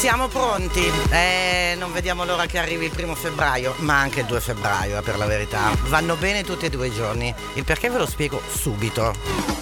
Siamo pronti, non vediamo l'ora che arrivi il 1 febbraio, ma anche il 2 febbraio, per la verità. Vanno bene tutti e due i giorni. Il perché ve lo spiego subito.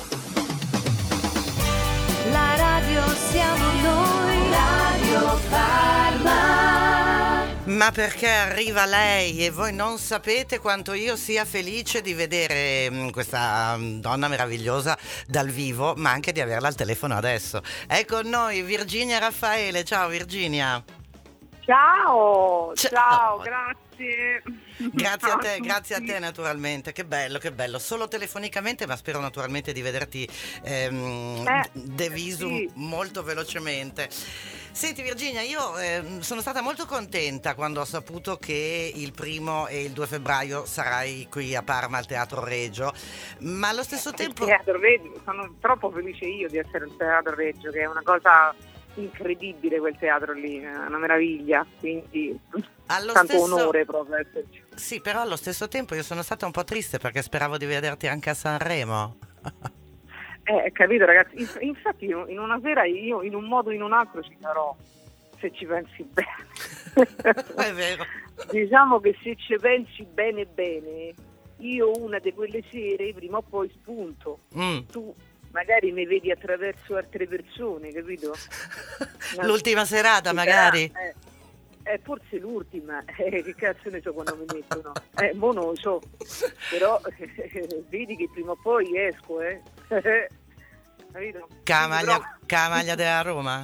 La radio siamo noi, Radio Parma. Ma perché arriva lei e voi non sapete quanto io sia felice di vedere questa donna meravigliosa dal vivo, ma anche di averla al telefono adesso. È con noi Virginia Raffaele. Ciao Virginia. Ciao, grazie. Grazie a te naturalmente, che bello, solo telefonicamente, ma spero naturalmente di vederti de visu sì. molto velocemente. Senti Virginia, io sono stata molto contenta quando ho saputo che il 1 e il 2 febbraio sarai qui a Parma al Teatro Regio, ma allo stesso tempo... Teatro Regio, sono troppo felice io di essere al Teatro Regio, che è una cosa incredibile quel teatro lì, è una meraviglia, quindi tanto onore proprio esserci. Sì, però allo stesso tempo io sono stata un po' triste perché speravo di vederti anche a Sanremo. Capito ragazzi, infatti in una sera io in un modo o in un altro ci sarò, se ci pensi bene. È vero. Diciamo che se ci pensi bene io una di quelle sere prima o poi spunto. Tu magari mi vedi attraverso altre persone, capito? L'ultima serata magari. Forse l'ultima, che cazzo ne so quando mi mettono, mo non lo so, però vedi che prima o poi esco, capito? Camaglia della Roma?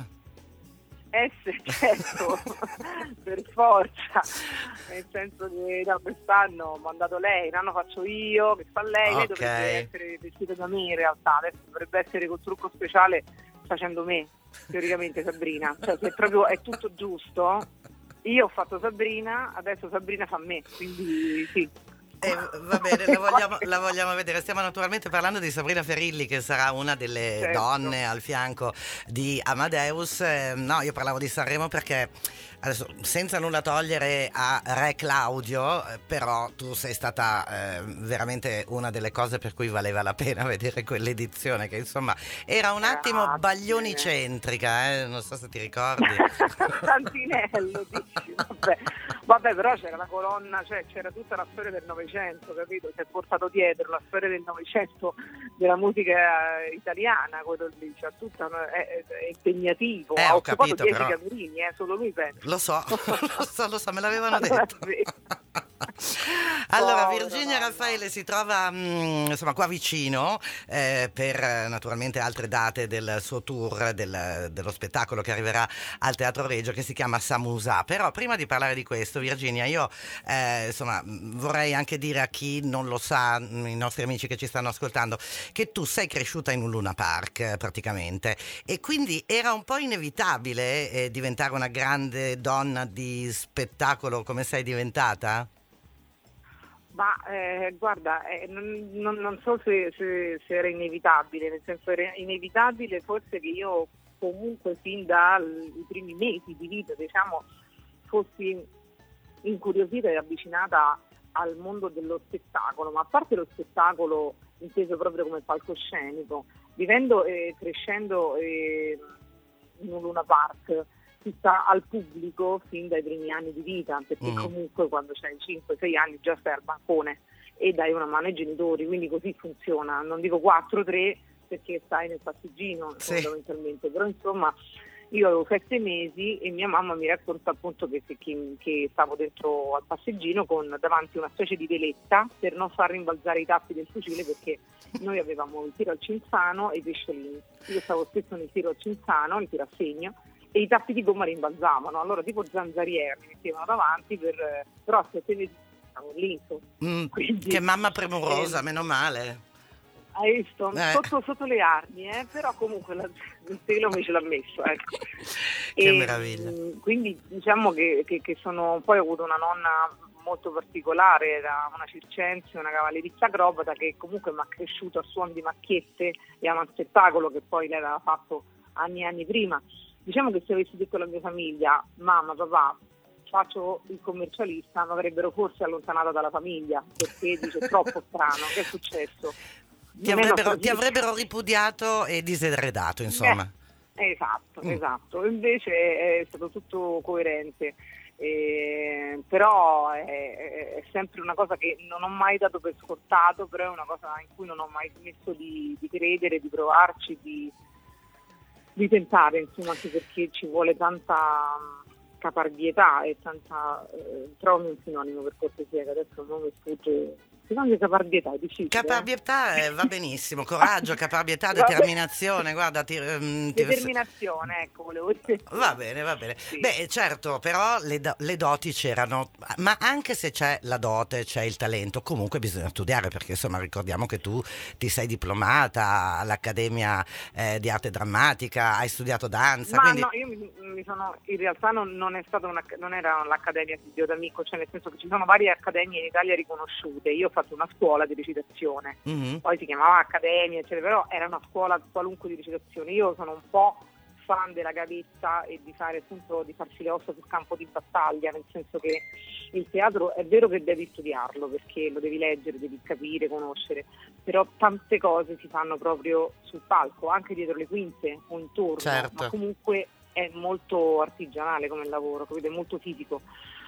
Certo, per forza, nel senso che quest'anno ho mandato lei, l'anno faccio io, che fa lei, lei dovrebbe essere vestita da me in realtà, adesso dovrebbe essere col trucco speciale facendo me, teoricamente Sabrina, cioè se proprio è tutto giusto. Io ho fatto Sabrina, adesso Sabrina fa me, quindi sì. Va bene, la vogliamo vedere. Stiamo naturalmente parlando di Sabrina Ferilli, che sarà una delle donne al fianco di Amadeus. No, io parlavo di Sanremo perché adesso, senza nulla togliere a Re Claudio, però tu sei stata veramente una delle cose per cui valeva la pena vedere quell'edizione, che insomma era un attimo baglionicentrica, non so se ti ricordi. Santinello, dici, vabbè, però c'era la colonna, cioè c'era tutta la storia del Novecento, capito? Si è portato dietro la storia del Novecento della musica italiana, quello lì, cioè tutta è impegnativo. Ho capito, 10 però camerini, solo lui pensa. Lo so, me l'avevano detto. Allora, Virginia Raffaele si trova insomma qua vicino per naturalmente altre date del suo tour, dello spettacolo che arriverà al Teatro Regio, che si chiama Samusa. Però prima di parlare di questo, Virginia, io insomma vorrei anche dire a chi non lo sa, i nostri amici che ci stanno ascoltando, che tu sei cresciuta in un Luna Park praticamente, e quindi era un po' inevitabile diventare una grande donna di spettacolo come sei diventata? Ma guarda, non so se era inevitabile, nel senso era inevitabile forse che io comunque fin dai primi mesi di vita, diciamo, fossi incuriosita e avvicinata al mondo dello spettacolo, ma a parte lo spettacolo inteso proprio come palcoscenico, vivendo e crescendo in un Luna Park, si sta al pubblico fin dai primi anni di vita, perché comunque quando c'hai 5-6 anni già stai al bancone e dai una mano ai genitori, quindi così funziona, non dico 4-3 perché stai nel passeggino fondamentalmente, però insomma io avevo 7 mesi e mia mamma mi racconta appunto che stavo dentro al passeggino con davanti una specie di veletta per non far rimbalzare i tappi del fucile, perché noi avevamo il tiro al cinzano e i pesciolini, io stavo spesso nel tiro al cinzano, il tiro a segno, e i tappi di gomma rimbalzavano, allora tipo zanzariere mi mettevano davanti, però a 7 mesi stavo lì. Quindi, che mamma premurosa, meno male. Hai visto? Sotto le armi, però comunque il pelo me ce l'ha messo, ecco. Che meraviglia. Quindi diciamo che sono, poi ho avuto una nonna molto particolare, era una circense, una cavallerista acrobata che comunque mi ha cresciuto a suon di macchiette e a un spettacolo che poi lei aveva fatto anni e anni prima. Diciamo che se avessi detto alla mia famiglia, mamma, papà, faccio il commercialista, mi avrebbero forse allontanata dalla famiglia, perché dice troppo strano, che è successo? Ti avrebbero ripudiato e diseredato, insomma. Esatto. Invece è stato tutto coerente. Però è sempre una cosa che non ho mai dato per scontato, però è una cosa in cui non ho mai smesso di credere, di provarci, di tentare, insomma, anche perché ci vuole tanta caparbietà e tanta trovi un sinonimo per cortesia che adesso non mi sfugge. Sinonimo di caparbietà è difficile. Caparbietà va benissimo, coraggio, caparbietà, determinazione, guarda, determinazione, ecco, volevo dire. Va bene. Sì. Beh, certo, però le doti c'erano, ma anche se c'è la dote, c'è il talento, comunque bisogna studiare, perché insomma ricordiamo che tu ti sei diplomata all'Accademia di Arte Drammatica, hai studiato danza. Ma quindi... no, io mi sono, in realtà non è stata non era l'Accademia Silvio D'Amico, cioè nel senso che ci sono varie accademie in Italia riconosciute. Io ho fatto una scuola di recitazione, poi si chiamava Accademia, eccetera, però era una scuola qualunque di recitazione. Io sono un po' fan della gavetta e di fare appunto di farsi le ossa sul campo di battaglia, nel senso che il teatro è vero che devi studiarlo perché lo devi leggere, devi capire, conoscere, però tante cose si fanno proprio sul palco, anche dietro le quinte o intorno, certo. Ma comunque è molto artigianale come lavoro, capito? È molto fisico.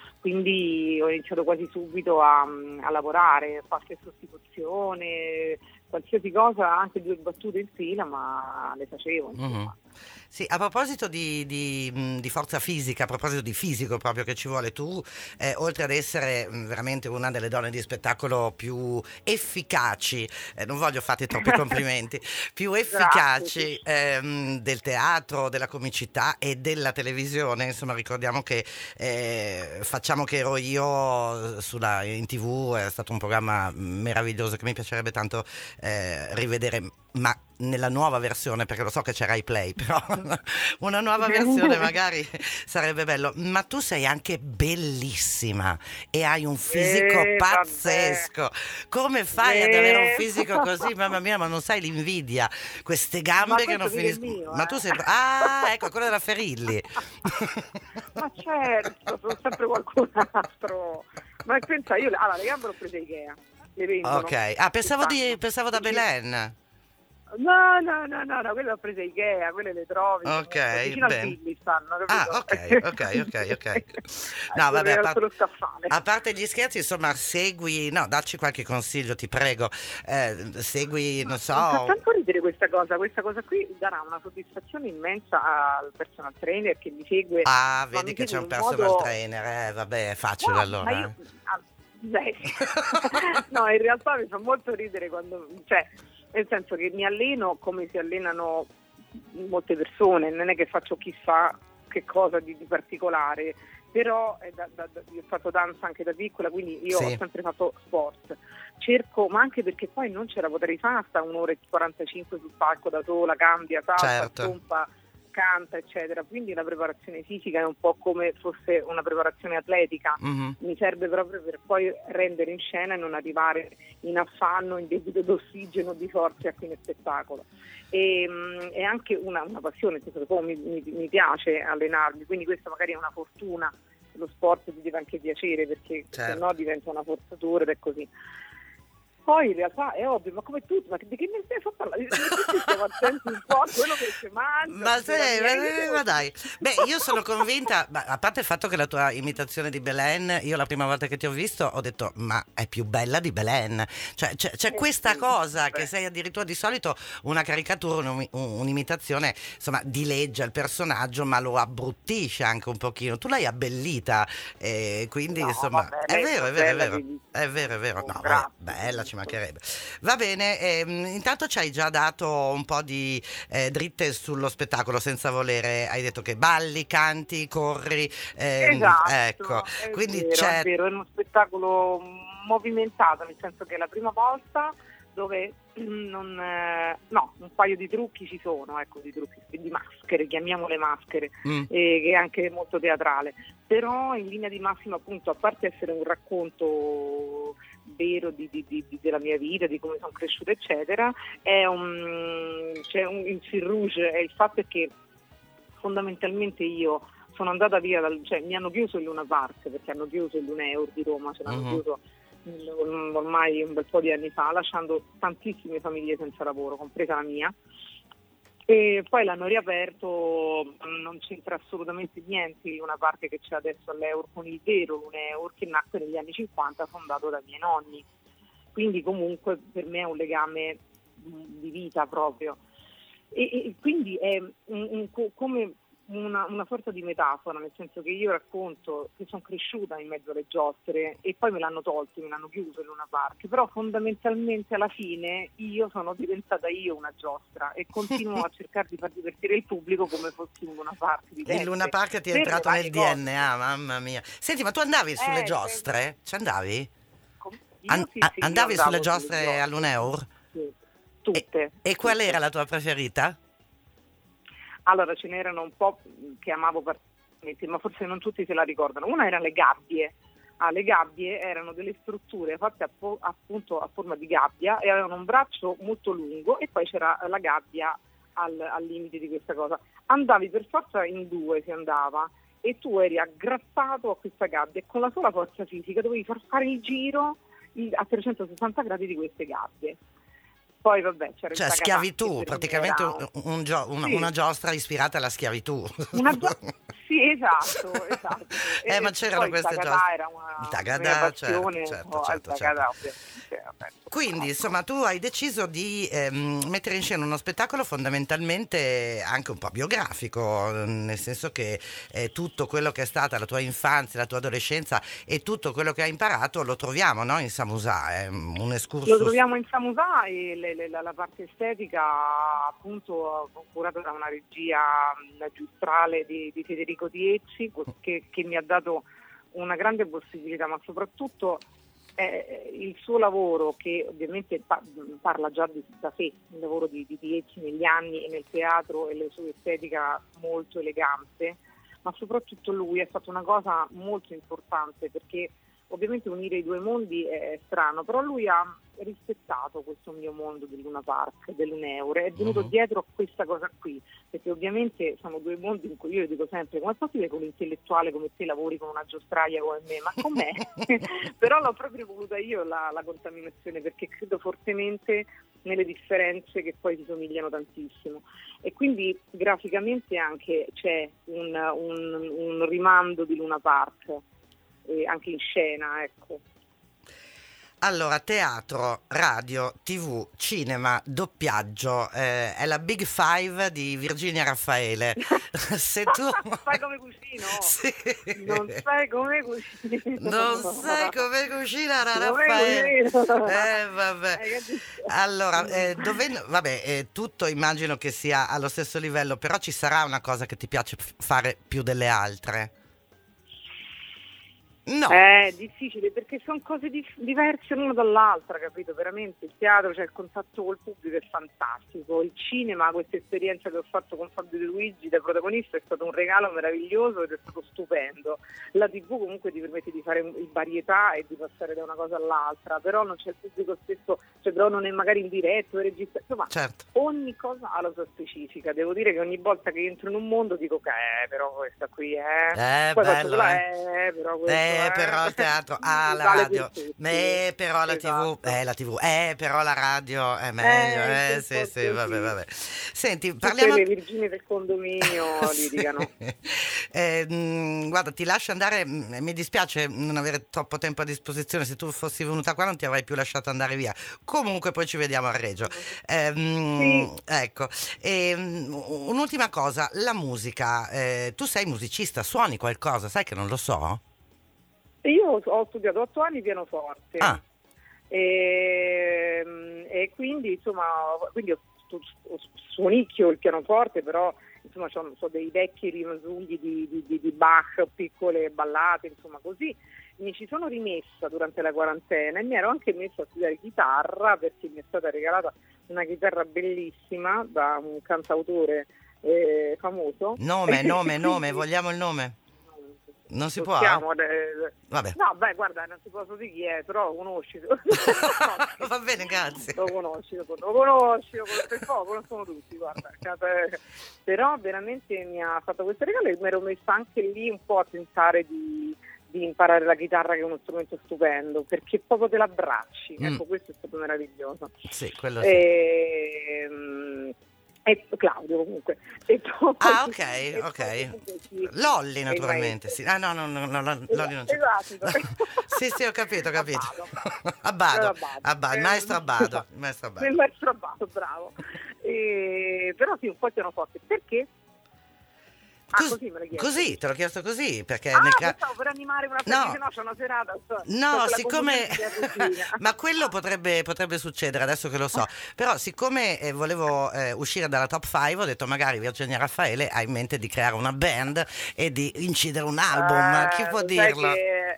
Quindi ho iniziato quasi subito a lavorare, qualche sostituzione, qualsiasi cosa, anche 2 battute in fila, ma le facevo, insomma. Sì, a proposito di forza fisica, a proposito di fisico proprio che ci vuole, tu oltre ad essere veramente una delle donne di spettacolo più efficaci, non voglio farti troppi complimenti, più efficaci del teatro, della comicità e della televisione, insomma ricordiamo che Facciamo che ero io in TV, è stato un programma meraviglioso che mi piacerebbe tanto rivedere, ma nella nuova versione, perché lo so che c'è Rai Play, però una nuova versione magari sarebbe bello. Ma tu sei anche bellissima e hai un fisico pazzesco. Vabbè. Come fai ad avere un fisico così? Mamma mia, ma non sai l'invidia, queste gambe che non finiscono. Ma tu sei ecco, quello della Ferilli. Ma certo, sono sempre qualcun altro. Ma pensa, io le gambe l'ho prese Ikea, le vendono. Ok, pensavo da Belen. No, quelle ho prese Ikea, quelle le trovi vicino al Billy stanno, capito? Ok. No, vabbè, a parte gli scherzi, insomma, dacci qualche consiglio, ti prego. Segui, non so. Mi fa tanto ridere questa cosa qui darà una soddisfazione immensa al personal trainer che mi segue. Vedi che c'è un personal trainer, vabbè, è facile allora. No, in realtà mi fa molto ridere quando, nel senso che mi alleno come si allenano molte persone, non è che faccio chissà che cosa di particolare, però io ho fatto danza anche da piccola, quindi io ho sempre fatto sport. Cerco, ma anche perché poi non ce la potrei fare, sta 1 ora e 45 sul palco da sola, cambia, salta, pompa, canta, eccetera. Quindi la preparazione fisica è un po' come fosse una preparazione atletica. Mi serve proprio per poi rendere in scena e non arrivare in affanno, in debito d'ossigeno, di forze a fine spettacolo. E è anche una passione, nel senso che poi mi piace allenarmi, quindi questa magari è una fortuna. Lo sport ti deve anche piacere, perché se no diventa una forzatura ed è così. Poi in realtà è ovvio, ma come tutti, ma di che mi stai a parlare? Stiamo attenti un po' a quello che si mangia. Ma dai, io sono convinta, a parte il fatto che la tua imitazione di Belen, io la prima volta che ti ho visto ho detto, ma è più bella di Belen, cioè c'è questa cosa che sei addirittura di solito una caricatura, un'imitazione, insomma, dileggia il personaggio ma lo abbruttisce anche un pochino, tu l'hai abbellita, quindi insomma, vabbè, è vero, no, bella, ci mancherebbe. Va bene, intanto ci hai già dato un po' di dritte sullo spettacolo senza volere, hai detto che balli, canti, corri, esatto, ecco, quindi è vero, è uno spettacolo movimentato, nel senso che è la prima volta dove un paio di trucchi ci sono, ecco, di maschere, chiamiamole maschere, che è anche molto teatrale, però in linea di massima, appunto, a parte essere un racconto vero della mia vita, di come sono cresciuta, eccetera, il fil rouge, è il fatto che fondamentalmente io sono andata via mi hanno chiuso il Luna Park, perché hanno chiuso il Luneur di Roma, l'hanno chiuso ormai un bel po' di anni fa, lasciando tantissime famiglie senza lavoro, compresa la mia, E poi l'hanno riaperto, non c'entra assolutamente niente il Luna Park che c'è adesso all'Eur con il vero Luneur, che nacque negli anni 50, fondato dai miei nonni. Quindi comunque per me è un legame di vita proprio. E quindi è come una sorta di metafora, nel senso che io racconto che sono cresciuta in mezzo alle giostre e poi me l'hanno tolto, me l'hanno chiuso il Luna Park, però fondamentalmente alla fine io sono diventata io una giostra e continuo a cercare di far divertire il pubblico come fossi un Luna Park Il Luna Park ti è entrato nel DNA, mamma mia. Senti, ma tu andavi sulle giostre? Ci andavi? Andavi sulle giostre all'Uneur? Sì, tutte. E qual era la tua preferita? Allora, ce n'erano un po' che amavo particolarmente, ma forse non tutti se la ricordano. Una era le gabbie. Le gabbie erano delle strutture fatte appunto a forma di gabbia e avevano un braccio molto lungo e poi c'era la gabbia al limite di questa cosa. Andavi per forza in due, si andava, e tu eri aggrappato a questa gabbia e con la sola forza fisica dovevi far fare il giro a 360 gradi di queste gabbie. Poi vabbè, c'era cioè schiavitù, praticamente una giostra ispirata alla schiavitù. Sì, esatto. Ma c'erano queste giostre. Era una Tagadà, passione, certo. Quindi insomma tu hai deciso di mettere in scena uno spettacolo fondamentalmente anche un po' biografico, nel senso che tutto quello che è stata la tua infanzia, la tua adolescenza e tutto quello che hai imparato lo troviamo, no? In Samusà, è un excursus. Lo troviamo in Samusà e la parte estetica appunto curata da una regia magistrale di Federico Diezzi che mi ha dato una grande possibilità, ma soprattutto il suo lavoro, che ovviamente parla già da sé, il lavoro di Diezzi negli anni e nel teatro e la sua estetica molto elegante, ma soprattutto lui ha fatto una cosa molto importante, perché ovviamente unire i due mondi è strano, però lui ha rispettato questo mio mondo del Luna Park, dell'Uneur, è venuto dietro a questa cosa qui, perché ovviamente sono due mondi in cui io dico sempre: come è possibile che un intellettuale come te lavori con una giostraia come me? Ma com'è? Però l'ho proprio voluta io la contaminazione, perché credo fortemente nelle differenze che poi si somigliano tantissimo, e quindi graficamente anche c'è un rimando di Luna Park, anche in scena, ecco. Allora, teatro, radio, TV, cinema, doppiaggio, è la Big Five di Virginia Raffaele. Se tu sai come cucino? Sì. Non sai come cucino. Non sai come cucina la Raffaele. Vabbè. Allora, tutto immagino che sia allo stesso livello, però ci sarà una cosa che ti piace fare più delle altre? No. È difficile perché sono cose diverse l'una dall'altra, capito? Veramente il teatro, cioè il contatto col pubblico è fantastico, il cinema, questa esperienza che ho fatto con Fabio De Luigi da protagonista è stato un regalo meraviglioso ed è stato stupendo. La TV comunque ti permette di fare il varietà e di passare da una cosa all'altra, però non c'è il pubblico stesso, cioè però non è magari in diretto, insomma, certo. Ogni cosa ha la sua specifica. Devo dire che ogni volta che entro in un mondo dico che però questa qui è poi bello, però questo però il teatro, la radio, però la TV, la TV, però la radio è meglio, sì, vabbè. Senti, parliamo... Tutte le Virginie del condominio litigano. Guarda, ti lascio andare, mi dispiace non avere troppo tempo a disposizione, se tu fossi venuta qua non ti avrei più lasciato andare via, comunque poi ci vediamo a Reggio. Sì. Ecco, un'ultima cosa, la musica, tu sei musicista, suoni qualcosa, sai che non lo so? Io ho studiato 8 anni pianoforte e quindi insomma suonicchio il pianoforte, però insomma so dei vecchi rimasugli di Bach, piccole ballate, insomma così. Mi ci sono rimessa durante la quarantena e mi ero anche messa a studiare chitarra, perché mi è stata regalata una chitarra bellissima da un cantautore famoso. Nome, vogliamo il nome? Non si può? Vabbè. No, guarda, non si può so di chi è, però lo conosci. Va bene, grazie. Lo conosci, per poco, non sono tutti, guarda. Però veramente mi ha fatto questo regalo e mi ero messa anche lì un po' a pensare di imparare la chitarra, che è uno strumento stupendo, perché proprio te l'abbracci. Ecco, questo è stato meraviglioso. Sì, quello sì. E Claudio comunque. E poi, Ok. e poi comunque sì, Lolli il naturalmente, sì. maestro. Ah no, Lolli non c'è. Esatto. Sì, ho capito. Abbado. Abbado, il maestro Abbado. Il maestro Abbado, bravo. Però sì, un po' pianoforte. Perché? Così me l'hai chiesto. Così, te l'ho chiesto così, perché pensavo per animare una No. no, c'è una serata. No, siccome ma quello Ah. potrebbe succedere adesso che lo so. Però siccome volevo uscire dalla top 5, ho detto magari Virginia Raffaele ha in mente di creare una band e di incidere un album. Chi può dirlo?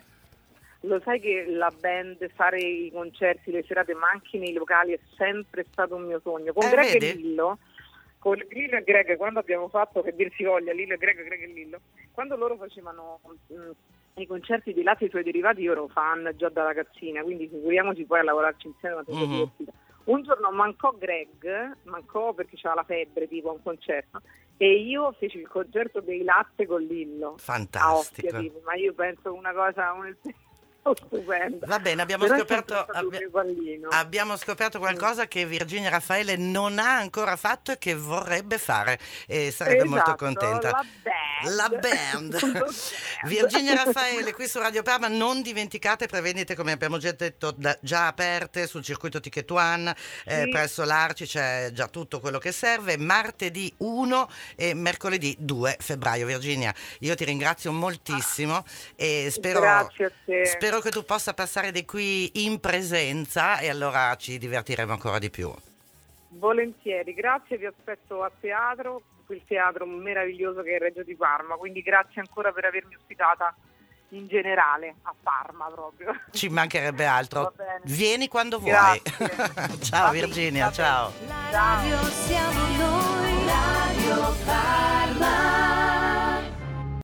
Lo sai che la band, fare i concerti, le serate, ma anche nei locali, è sempre stato un mio sogno. Con Greg vedi? e Lillo, con Lillo e Greg, quando abbiamo fatto, che dir si voglia, Lillo e Greg, Greg e Lillo, quando loro facevano i concerti dei latte e i suoi derivati, io ero fan già da ragazzina, quindi figuriamoci poi a lavorarci insieme quanto Mhm. divertita. Un giorno mancò Greg, perché c'era la febbre, tipo a un concerto, e io feci il concerto dei latte con Lillo. Fantastico. A Ostia, tipo, ma io penso una cosa stupenda. Va bene, abbiamo Però è scoperto, sempre stato un mio pallino. abbiamo scoperto qualcosa che Virginia Raffaele non ha ancora fatto e che vorrebbe fare e sarebbe molto Esatto, contenta. La band. Virginia Raffaele qui su Radio Parma, non dimenticate prevendite, come abbiamo già detto, già aperte sul circuito Ticket One, Sì. presso l'Arci c'è già tutto quello che serve, martedì 1 e mercoledì 2 febbraio. Virginia, io ti ringrazio moltissimo e Grazie a te. spero che tu possa passare di qui in presenza e allora ci divertiremo ancora di più. Volentieri, grazie, vi aspetto a teatro, quel teatro meraviglioso che è il Reggio di Parma, quindi grazie ancora per avermi ospitata in generale a Parma proprio. Ci mancherebbe altro. Va bene. Vieni quando vuoi. Grazie. Ciao Va bene, Virginia, va bene. ciao. La radio siamo noi, Radio Parma.